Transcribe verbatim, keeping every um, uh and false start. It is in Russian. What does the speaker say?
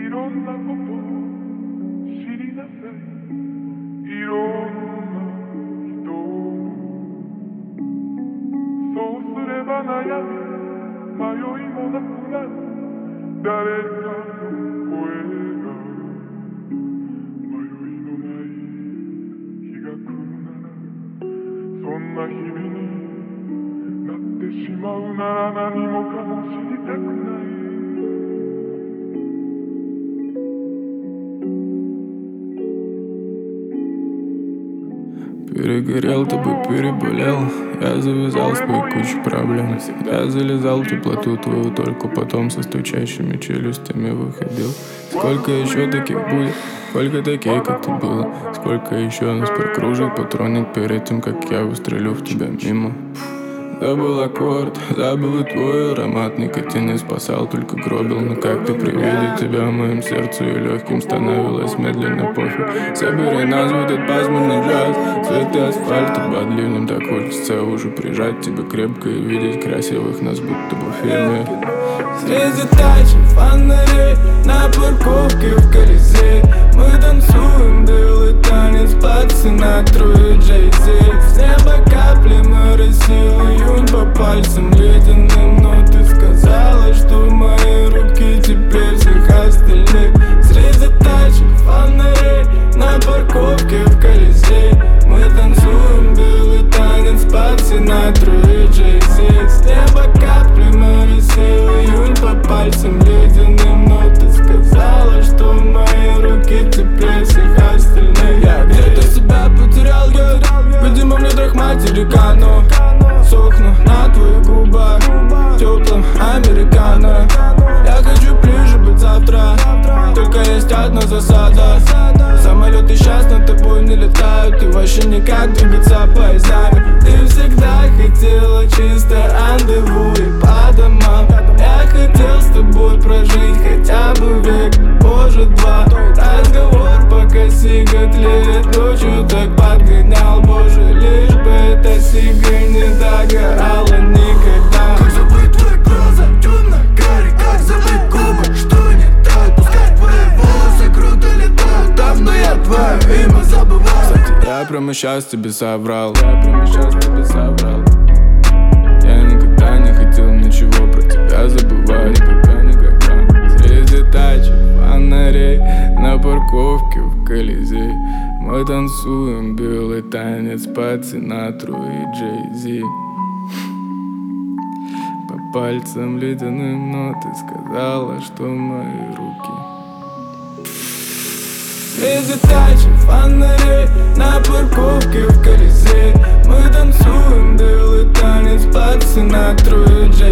いろんなことを知りなさい。いろんな人をそうすれば悩み迷いもなくなる。誰かの声が迷いのない日が来るなら、そんな日々になってしまうなら何もかも知りたくない。 Перегорел, тобой переболел. Я завязал с тобой кучу проблем. Я залезал в теплоту твою, только потом со стучащими челюстями выходил. Сколько еще таких будет? Сколько таких, как ты было? Сколько еще нас прокружит, потронет перед тем, как я выстрелю в тебя мимо? Забыл аккорд, забыл и твой аромат. Никотин не спасал, только гробил. Но как ты при виде тебя моим сердцу и легким становилось медленно пофиг. Собери нас в этот пасмурный джаз. Цветы асфальта под ливнем, так хочется уже прижать тебя крепко и видеть красивых нас, будто бы в фильме. Среди тачек, фонарей, на парковке в Колизее мы танцуем белый танец под Синатру и Джей-Зи. С неба капли моросил июнь по пальцам ледяным, но ты сказала, что мои руки теперь всех остальных. Среди тачек, фонарей, на парковке в Колизее мы танцуем белый танец под Синатру и Джей-Зи. С неба капли моросил июнь по пальцам ледяным, но ты сказала, что мои руки теплее всех остальных. Я где-то себя потерял, я в видимом недрах материка, но сохну на твоих губах теплым американо. Я хочу ближе быть завтра, только есть одна засада. Самолеты сейчас над тобой не летают, и вообще никак двигаться поездами. Ты всегда хотела чисто рандеву и по домам. Я хотел с тобой прожить хотя бы век, позже два. Разговор пока сига тлеет, ночью так подгонял. Боже, лишь бы эта сига не догорала никогда. Как забыть твои глаза, темно-карий, как забыть губы, что не так. Пускай твои волосы круто летают, давно я твое имя забывал. Кстати, я прямо сейчас тебе соврал. Я прямо сейчас тебе соврал. Я никогда не хотел ничего про тебя забывать. Никогда, никогда. Среди тачек, фонарей, на парковке в Колизее мы танцуем белый танец под Синатру и Джей-Зи. По пальцам ледяным, но ты сказала, что мои руки. Среди тачек, фонарей, на парковке в Колизее мы танцуем белый танец под Синатру и Джей-Зи.